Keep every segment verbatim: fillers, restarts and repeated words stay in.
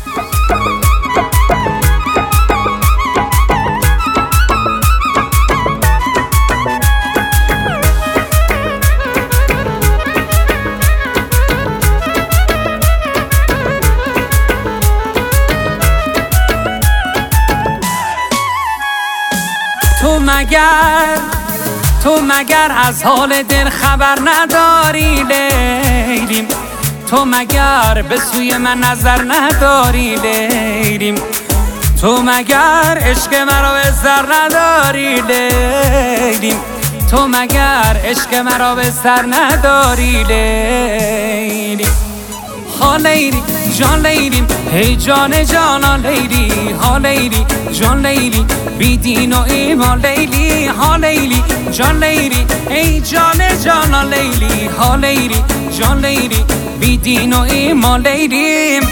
تو مگر تو مگر از حال دل خبر نداری لیلیم؟ تو مگر به سوی من نظر نداری لیلیم؟ تو مگر عشق مرا به سر نداری لیلیم؟ تو مگر عشق مرا به سر نداری لیلیم؟ ها لیلی جان لیلیم، ای جان جانان لیلی، ها لیلی جان لیلی، بی دین و ایمان لیلی، ها لیلی جان لیلی، ای جان جانان لیلی، ها لیلی جان لیلی، بی دین و ایمان لیلی.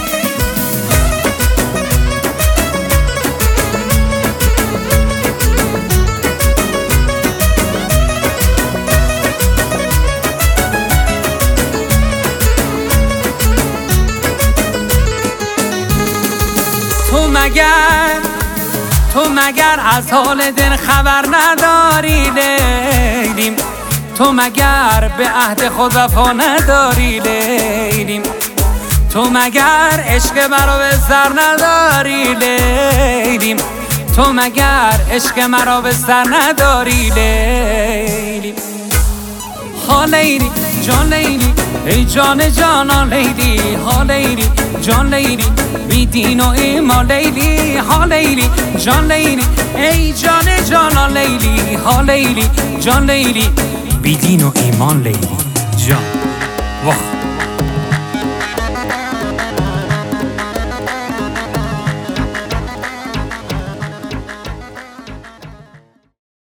تو مگر تو مگر از حال دل خبر نداری لیلیم؟ تو مگر به عهد خود وفا نداری لیلیم؟ تو مگر عشق مرا به سر نداری لیلیم؟ تو مگر عشق مرا به سر نداری لیلیم؟ ها لیلی جان لیلی، ای جان جانان لیلی، ها لیلی جان لیلی، بی دین و ایمان لیلی، ها لیلی جان لیلی، ای جان جانان لیلی، ها لیلی جان لیلی، بی دین و ایمان لیلی جان. واه